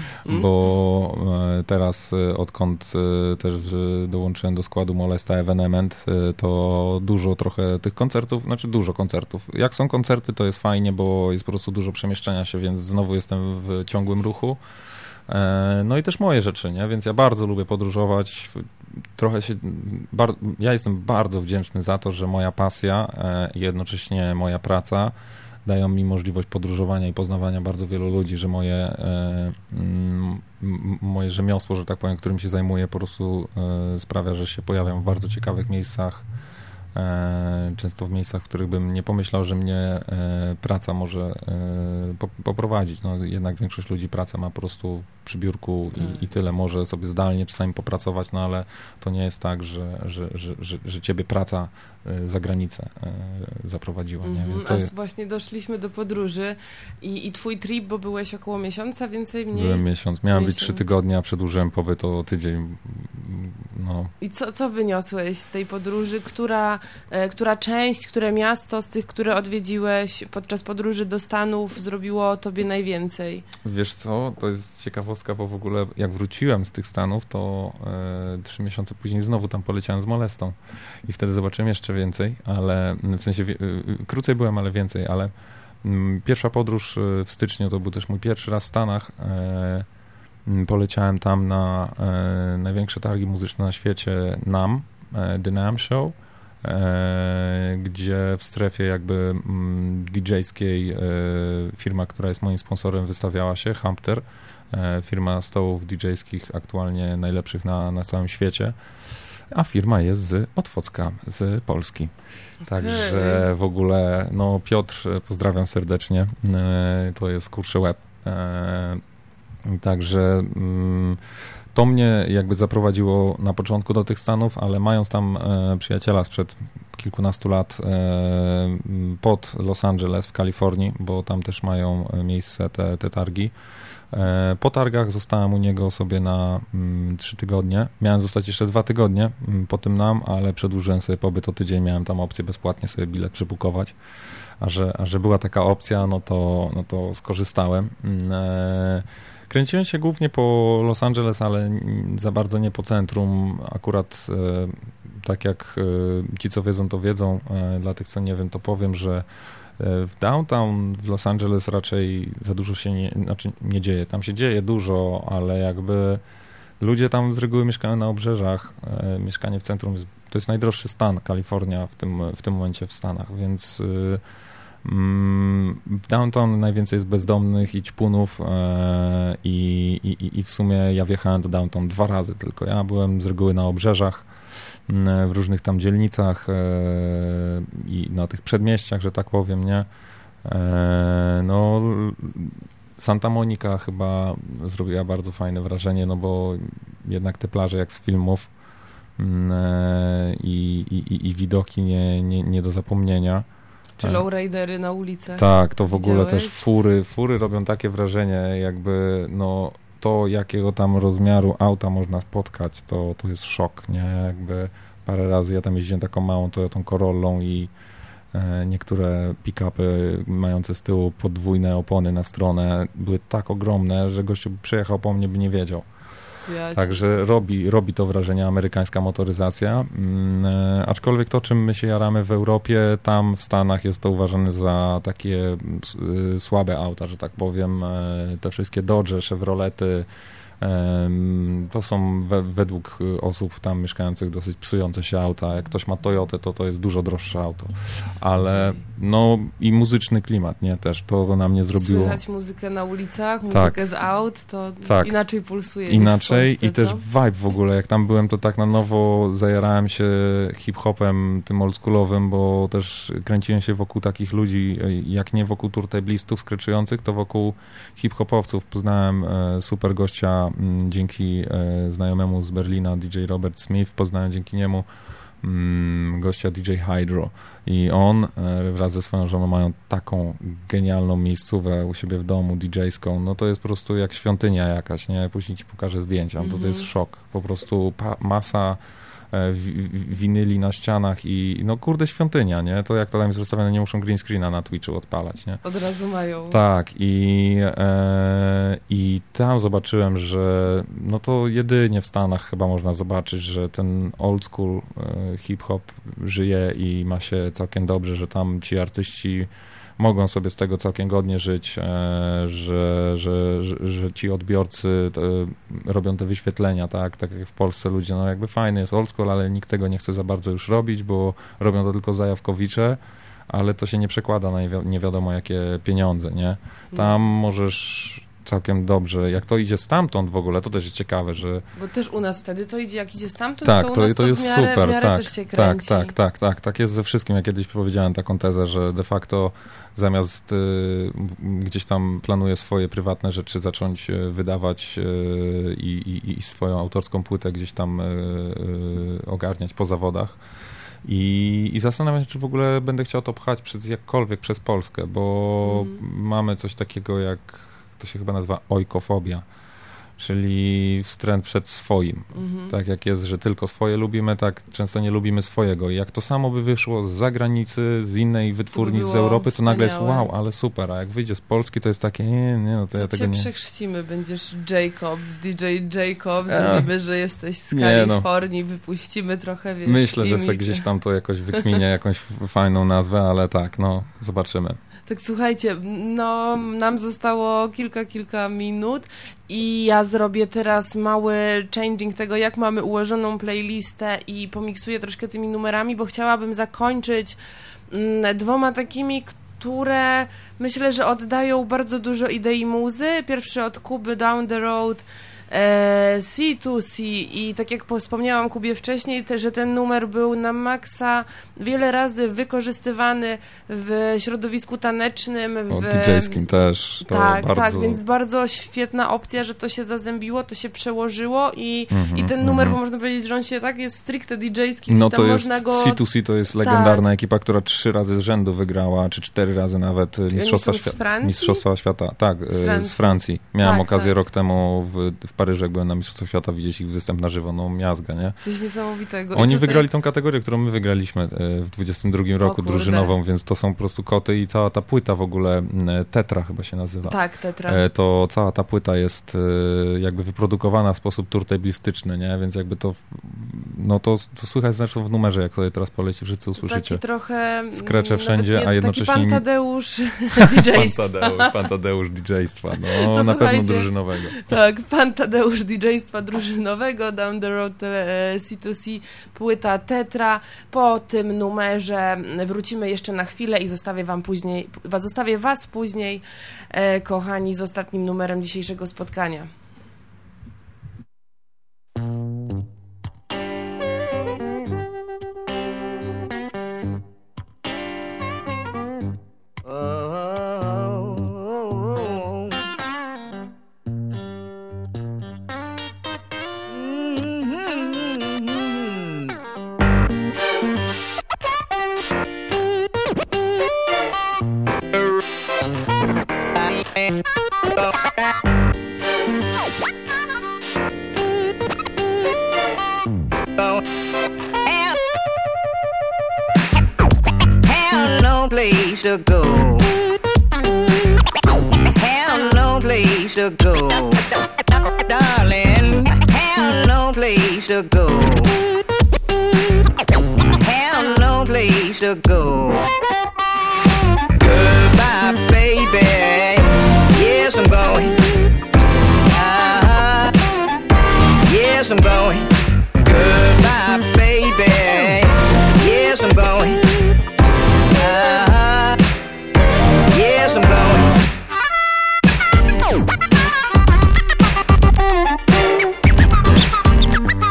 bo e, teraz e, odkąd e, też e, dołączyłem do składu Molesta Evenement, e, to dużo trochę tych koncertów, znaczy dużo koncertów. Jak są koncerty, to jest fajnie, bo jest po prostu dużo przemieszczania się, więc znowu jestem w ciągłym ruchu. E, no i też moje rzeczy, nie? Więc ja bardzo lubię podróżować. Trochę się, bar, ja jestem bardzo wdzięczny za to, że moja pasja e, i jednocześnie moja praca dają mi możliwość podróżowania i poznawania bardzo wielu ludzi, że moje, e, m, moje rzemiosło, że tak powiem, którym się zajmuję, po prostu e, sprawia, że się pojawiam w bardzo ciekawych miejscach, e, często w miejscach, w których bym nie pomyślał, że mnie e, praca może e, po, poprowadzić. No, jednak większość ludzi pracę ma po prostu przy biurku i, i tyle. Może sobie zdalnie czasami popracować, no ale to nie jest tak, że, że, że, że, że ciebie praca za granicę zaprowadziła. Nie? Więc to A jest... właśnie doszliśmy do podróży i, i twój trip, bo byłeś około miesiąca, więcej, mniej? Byłem miesiąc. Miałem miesiąc. być trzy tygodnie, a przedłużyłem pobyt o tydzień. No. I co, co wyniosłeś z tej podróży? Która, e, która część, które miasto z tych, które odwiedziłeś podczas podróży do Stanów zrobiło tobie najwięcej? Wiesz co, to jest ciekawostka, bo w ogóle jak wróciłem z tych Stanów, to e, trzy miesiące później znowu tam poleciałem z Molestą i wtedy zobaczyłem jeszcze więcej, ale w sensie wie, krócej byłem, ale więcej, ale m, pierwsza podróż w styczniu to był też mój pierwszy raz w Stanach. E, poleciałem tam na e, największe targi muzyczne na świecie NAMM, e, The NAMM Show, e, gdzie w strefie jakby m, didżejskiej e, firma, która jest moim sponsorem, wystawiała się, Hampter, e, firma stołów didżejskich aktualnie najlepszych na, na całym świecie. A firma jest z Otwocka, z Polski. Okay. Także w ogóle, no Piotr, pozdrawiam serdecznie, to jest kurczę łeb. Także to mnie jakby zaprowadziło na początku do tych Stanów, ale mając tam przyjaciela sprzed kilkunastu lat pod Los Angeles w Kalifornii, bo tam też mają miejsce te, te targi. Po targach zostałem u niego sobie na mm, trzy tygodnie. Miałem zostać jeszcze dwa tygodnie mm, po tym nam, ale przedłużyłem sobie pobyt o tydzień. Miałem tam opcję bezpłatnie sobie bilet przybukować. A że, a że była taka opcja, no to, no to skorzystałem. E, kręciłem się głównie po Los Angeles, ale za bardzo nie po centrum. Akurat e, tak jak e, ci, co wiedzą, to wiedzą. E, dla tych, co nie wiem, to powiem, że w downtown w Los Angeles raczej za dużo się nie, znaczy nie dzieje. Tam się dzieje dużo, ale jakby ludzie tam z reguły mieszkają na obrzeżach. E, mieszkanie w centrum jest, to jest najdroższy stan, Kalifornia w tym, w tym momencie w Stanach, więc y, mm, w downtown najwięcej jest bezdomnych i ćpunów e, i, i, i w sumie ja wjechałem do downtown dwa razy tylko. Ja byłem z reguły na obrzeżach, w różnych tam dzielnicach e, i na tych przedmieściach, że tak powiem, nie? E, no Santa Monica chyba zrobiła bardzo fajne wrażenie, no bo jednak te plaże jak z filmów e, i, i, i widoki nie, nie, nie do zapomnienia. Czy lowridery na ulicach? Tak, to w ogóle widziałeś? też fury, fury robią takie wrażenie, jakby no to, jakiego tam rozmiaru auta można spotkać, to, to jest szok, nie? Jakby parę razy ja tam jeździłem taką małą Toyotą Corollą i e, niektóre pick-upy mające z tyłu podwójne opony na stronę były tak ogromne, że gościu przejechał po mnie, by nie wiedział. Ja Także robi, robi to wrażenie amerykańska motoryzacja, mm, e, aczkolwiek to, czym my się jaramy w Europie, tam w Stanach jest to uważane za takie y, słabe auta, że tak powiem, e, te wszystkie Dodge, Chevrolety, e, to są we, według osób tam mieszkających dosyć psujące się auta. Jak ktoś ma Toyotę, to to jest dużo droższe auto, ale no i muzyczny klimat, nie, też to, to na mnie zrobiło. Słychać muzykę na ulicach, muzykę tak. z aut, to tak. inaczej pulsuje. Inaczej niż w Polsce, i też co? vibe w ogóle, jak tam byłem, to tak na nowo zajarałem się hip-hopem tym oldschoolowym, bo też kręciłem się wokół takich ludzi, jak nie wokół turtablistów skryczujących, to wokół hip-hopowców. Poznałem e, super gościa m, dzięki e, znajomemu z Berlina, D J Robert Smith, poznałem dzięki niemu mm, gościa D J Hydro i on e, wraz ze swoją żoną mają taką genialną miejscówę u siebie w domu D J-ską, no to jest po prostu jak świątynia jakaś, nie? Później ci pokażę zdjęcia, no to, to jest szok, po prostu pa- masa winyli na ścianach i no kurde świątynia, nie? To jak to tam jest zostawione, nie muszą green screena na Twitchu odpalać, nie? Od razu mają. Tak i, e, i tam zobaczyłem, że no to jedynie w Stanach chyba można zobaczyć, że ten old school e, hip-hop żyje i ma się całkiem dobrze, że tam ci artyści mogą sobie z tego całkiem godnie żyć, e, że, że, że, że ci odbiorcy te, robią te wyświetlenia, tak, tak jak w Polsce ludzie, no jakby fajny jest old school, ale nikt tego nie chce za bardzo już robić, bo robią to tylko zajawkowicze, ale to się nie przekłada na nie wiadomo jakie pieniądze, nie? Tam możesz całkiem dobrze, jak to idzie stamtąd w ogóle, to też jest ciekawe, że... Bo też u nas wtedy to idzie, jak idzie stamtąd, tak, to u to, nas to to jest w miarę, super, w miarę tak, też się tak, kręci. tak, tak, tak, tak jest ze wszystkim. Ja kiedyś powiedziałem taką tezę, że de facto zamiast y, gdzieś tam planuję swoje prywatne rzeczy zacząć y, wydawać y, i, i swoją autorską płytę gdzieś tam y, y, ogarniać po zawodach. I, I zastanawiam się, czy w ogóle będę chciał to pchać przez jakkolwiek przez Polskę, bo mm. mamy coś takiego jak, to się chyba nazywa ojkofobia, czyli wstręt przed swoim. Mm-hmm. Tak jak jest, że tylko swoje lubimy, tak często nie lubimy swojego. I jak to samo by wyszło z zagranicy, z innej wytwórni, by z Europy, to wspaniałe. Nagle jest wow, ale super, a jak wyjdzie z Polski, to jest takie nie, nie, no to, to ja tego nie... To cię przechrzcimy, będziesz Jacob, D J Jacob, zrobimy, że jesteś z nie, Kalifornii, no. Wypuścimy trochę, wiesz, myślę, gimmick. że sobie gdzieś tam to jakoś wykminię, jakąś fajną nazwę, ale tak, no, zobaczymy. Tak, słuchajcie, no nam zostało kilka, kilka minut i ja zrobię teraz mały changing tego, jak mamy ułożoną playlistę i pomiksuję troszkę tymi numerami, bo chciałabym zakończyć mm, dwoma takimi, które myślę, że oddają bardzo dużo idei muzy. Pierwszy od Kuby, Down the Road, C to C i tak jak wspomniałam Kubie wcześniej, te, że ten numer był na maksa wiele razy wykorzystywany w środowisku tanecznym. W... O, D J-skim też. To tak, bardzo... tak, więc bardzo świetna opcja, że to się zazębiło, to się przełożyło i, mm-hmm, i ten numer, mm-hmm. bo można powiedzieć, że on się tak jest stricte D J-ski, no tam to można jest, go... C to C to jest legendarna tak. ekipa, która trzy razy z rzędu wygrała, czy cztery razy nawet Mistrzostwa, Świ- Mistrzostwa Świata. Tak, z Francji. Z Francji. Miałem tak, okazję tak. rok temu w, w Paryżu, jak byłem na Mistrzostwach Świata, widzieć ich występ na żywo, no miazga, nie? Coś niesamowitego. Oni tutaj... wygrali tą kategorię, którą my wygraliśmy w dwudziestym drugim roku, o, drużynową, więc to są po prostu koty i cała ta płyta w ogóle, Tetra chyba się nazywa. Tak, Tetra. To cała ta płyta jest jakby wyprodukowana w sposób turtablistyczny, nie? Więc jakby to, no to, to słychać zresztą w numerze, jak sobie teraz poleci, wszyscy usłyszycie. Taki trochę... Skrecze wszędzie, nie, a jednocześnie... Taki pan Tadeusz D J-stwa. pan Tadeusz, pan Tadeusz D J-stwa, no to na pewno drużynowego. Tak, pan Tadeusz D J-stwa drużynowego, Down the Road C to C, płyta Tetra. Po tym numerze wrócimy jeszcze na chwilę i zostawię wam później, zostawię was później, e, kochani, z ostatnim numerem dzisiejszego spotkania. Place to go. Have no place to go. Darling, have no place to go. Have no place to go. Goodbye, baby. Yes, I'm going. Uh-huh. Yes, I'm going. Goodbye, baby. Yes, I'm going. Uh-huh. Yes, I'm going.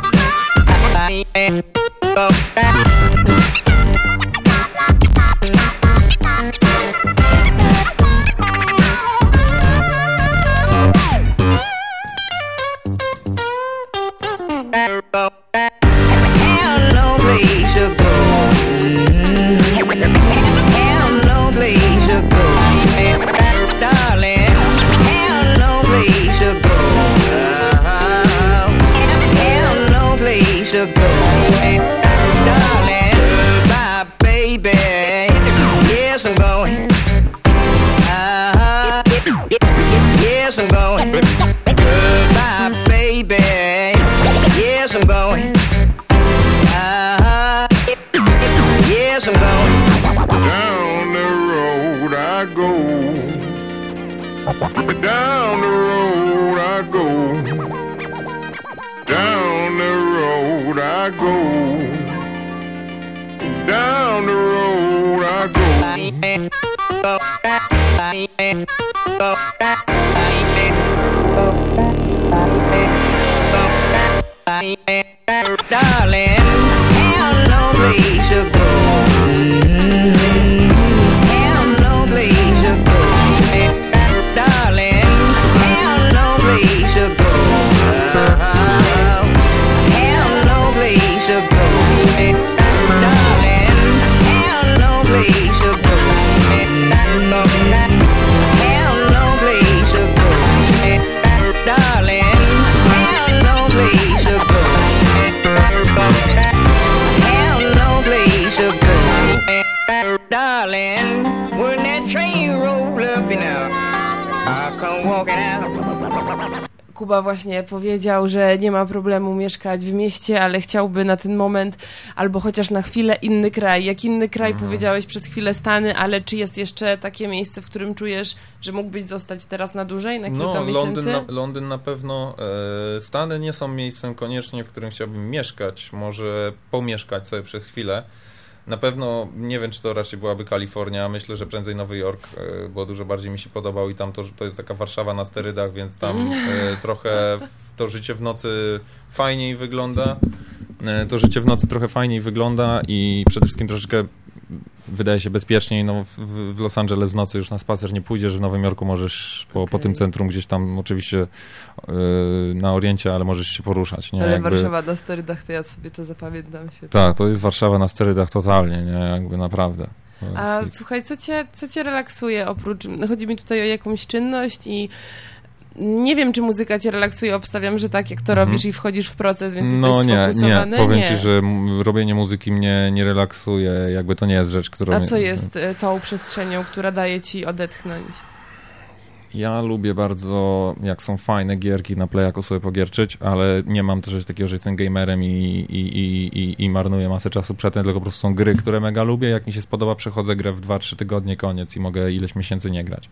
I Goodbye, baby. Yes, I'm going. Uh-huh. Yes, I'm going. Down the road I go. Down the road I go. Down the road I go. Down the road I go. Darling, have no place to go. Have no place to go. Darling, have no place to go. Have no place to go. Darling, have no place to go. Have no place to go. Darling, have no place to go. Have no place to go. Darling, when that train roll up, you know, I come walking out. Kuba właśnie powiedział, że nie ma problemu mieszkać w mieście, ale chciałby na ten moment albo chociaż na chwilę inny kraj. Jak inny kraj Mhm. powiedziałeś przez chwilę Stany, ale czy jest jeszcze takie miejsce, w którym czujesz, że mógłbyś zostać teraz na dłużej, na kilka No, miesięcy? Londyn na, Londyn na pewno. E, Stany nie są miejscem koniecznie, w którym chciałbym mieszkać. Może pomieszkać sobie przez chwilę. Na pewno, nie wiem, czy to raczej byłaby Kalifornia. Myślę, że prędzej Nowy Jork, e, bo dużo bardziej mi się podobał i tam to, to jest taka Warszawa na sterydach, więc tam e, trochę to życie w nocy fajniej wygląda. E, to życie w nocy trochę fajniej wygląda i przede wszystkim troszeczkę wydaje się bezpieczniej. No, w, w Los Angeles w nocy już na spacer nie pójdziesz, w Nowym Jorku możesz po, Okej. po tym centrum gdzieś tam oczywiście yy, na Oriencie, ale możesz się poruszać. Nie? Ale Jakby, Warszawa na sterydach, to ja sobie to zapamiętam się. tak, to jest Warszawa na sterydach totalnie, nie? Jakby naprawdę. To A jest- słuchaj, co cię, co cię relaksuje oprócz... Chodzi mi tutaj o jakąś czynność i nie wiem, czy muzyka cię relaksuje, obstawiam, że tak, jak to Mhm. robisz i wchodzisz w proces, więc No jesteś nie, nie, sfokusowany. powiem nie. ci, że m- robienie muzyki mnie nie relaksuje, jakby to nie jest rzecz, którą... A co jest e, tą przestrzenią, która daje ci odetchnąć? Ja lubię bardzo, jak są fajne gierki na playaku sobie pogierczyć, ale nie mam też takiego, że jestem gamerem i, i, i, i, i marnuję masę czasu przed tym, tylko po prostu są gry, które mega lubię. Jak mi się spodoba, przechodzę grę w dwa trzy tygodnie, koniec i mogę ileś miesięcy nie grać.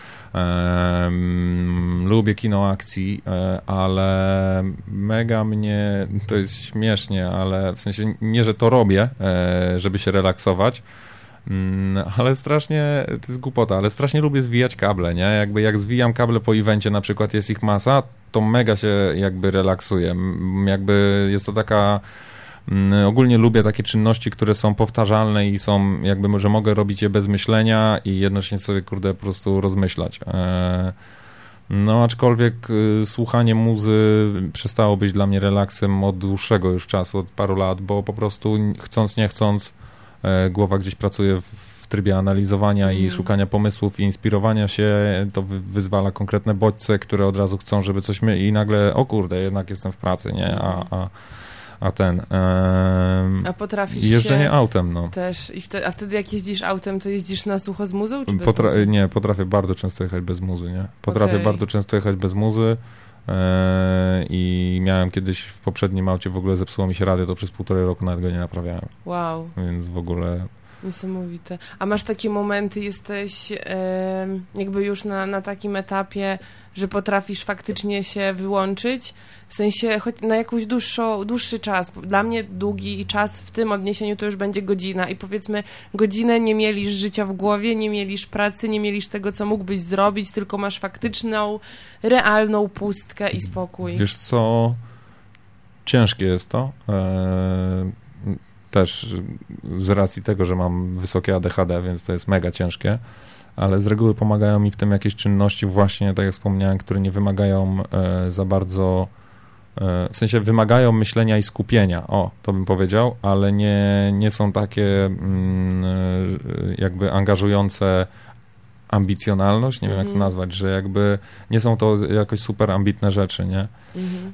Um, lubię kino akcji, e, ale mega mnie, to jest śmiesznie, ale w sensie nie, że to robię, e, żeby się relaksować, mm, ale strasznie, to jest głupota, ale strasznie lubię zwijać kable, nie? Jakby jak zwijam kable po evencie, na przykład jest ich masa, to mega się jakby relaksuję. M, Jakby jest to taka... Mm, Ogólnie lubię takie czynności, które są powtarzalne i są jakby, że mogę robić je bez myślenia i jednocześnie sobie, kurde, po prostu rozmyślać. E, No, aczkolwiek y, słuchanie muzy przestało być dla mnie relaksem od dłuższego już czasu, od paru lat, bo po prostu chcąc, nie chcąc, e, głowa gdzieś pracuje w, w trybie analizowania i Mhm. szukania pomysłów i inspirowania się, to wy, wyzwala konkretne bodźce, które od razu chcą, żeby coś my i nagle, o kurde, jednak jestem w pracy, nie? A, a, a ten... em, A potrafisz i jeżdżenie się autem, no. też... I wtedy, a wtedy jak jeździsz autem, to jeździsz na sucho z muzą, czy bez Potra- muzy? nie, potrafię bardzo często jechać bez muzy, nie? Potrafię Okej. bardzo często jechać bez muzy e, i miałem kiedyś w poprzednim aucie, w ogóle zepsuło mi się radio, to przez półtorej roku nawet go nie naprawiałem, Wow. więc w ogóle... Niesamowite. A masz takie momenty, jesteś em, jakby już na, na takim etapie, że potrafisz faktycznie się wyłączyć? W sensie choć na jakąś dłuższą, dłuższy czas. Dla mnie długi czas w tym odniesieniu to już będzie godzina i powiedzmy godzinę nie mielisz życia w głowie, nie mielisz pracy, nie mielisz tego, co mógłbyś zrobić, tylko masz faktyczną, realną pustkę i spokój. Wiesz co, ciężkie jest to. E, też z racji tego, że mam wysokie A D H D, więc to jest mega ciężkie, ale z reguły pomagają mi w tym jakieś czynności właśnie, tak jak wspomniałem, które nie wymagają e, za bardzo, e, w sensie wymagają myślenia i skupienia, o, to bym powiedział, ale nie, nie są takie mm, e, jakby angażujące ambicjonalność, nie wiem jak to Mhm. nazwać, że jakby nie są to jakoś super ambitne rzeczy, nie? Mhm.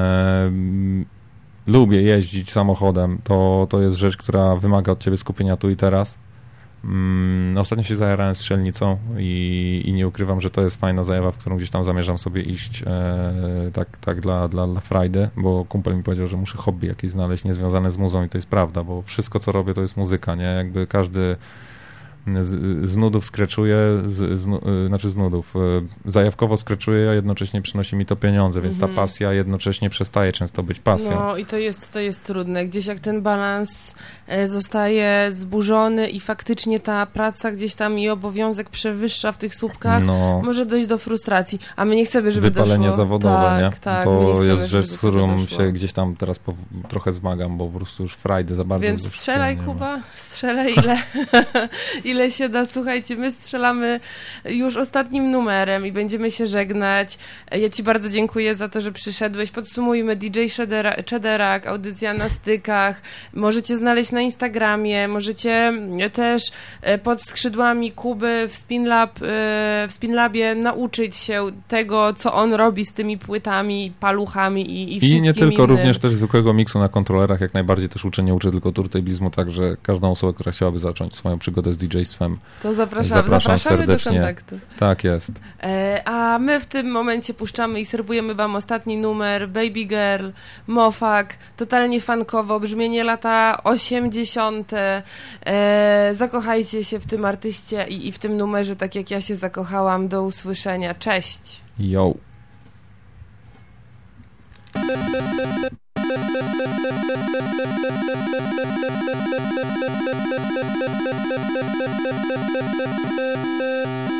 Em, lubię jeździć samochodem, to, to jest rzecz, która wymaga od ciebie skupienia tu i teraz Mm, ostatnio się zajarałem strzelnicą i, i nie ukrywam, że to jest fajna zajawa, w którą gdzieś tam zamierzam sobie iść e, tak, tak dla, dla, dla frajdy, bo kumpel mi powiedział, że muszę hobby jakieś znaleźć niezwiązane z muzą i to jest prawda, bo wszystko co robię to jest muzyka, nie? Jakby każdy z, z nudów skreczuję, z, z, znaczy z nudów, zajawkowo skreczuję, a jednocześnie przynosi mi to pieniądze, więc Mhm. ta pasja jednocześnie przestaje często być pasją. No i to jest, to jest trudne. Gdzieś jak ten balans e, zostaje zburzony i faktycznie ta praca gdzieś tam i obowiązek przewyższa w tych słupkach, No, może dojść do frustracji. A my nie chcemy, żeby wypalenie doszło... zawodowe, tak, nie? Tak, my nie to chcemy, jest żeby rzecz, do z tego którą doszło. się gdzieś tam teraz po, trochę zmagam, bo po prostu już frajdy za bardzo. Więc ze strzelaj, wszystkiego nie ma. Kuba, strzelaj ile, ile się da. Słuchajcie, my strzelamy już ostatnim numerem i będziemy się żegnać. Ja ci bardzo dziękuję za to, że przyszedłeś. Podsumujmy D J Chedera- Chederak, audycja na stykach. Możecie znaleźć na Instagramie, możecie też e, pod skrzydłami Kuby w Spinlab, e, w Spinlabie nauczyć się tego, co on robi z tymi płytami, paluchami i, i I wszystkim nie tylko, innym. również też zwykłego miksu na kontrolerach, jak najbardziej też uczę, nie uczę tylko turntablizmu, także każdą osobę, która chciałaby zacząć swoją przygodę z D J-stwem, To zapraszamy, zapraszam zapraszamy serdecznie. do kontaktu. Tak jest. E, a my w tym momencie puszczamy i serwujemy wam ostatni numer Baby Girl, Mofak, totalnie funkowo, brzmienie lata osiemdziesiąte. E, zakochajcie się w tym artyście i, i w tym numerze, tak jak ja się zakochałam. Do usłyszenia. Cześć! Yo. Thank you.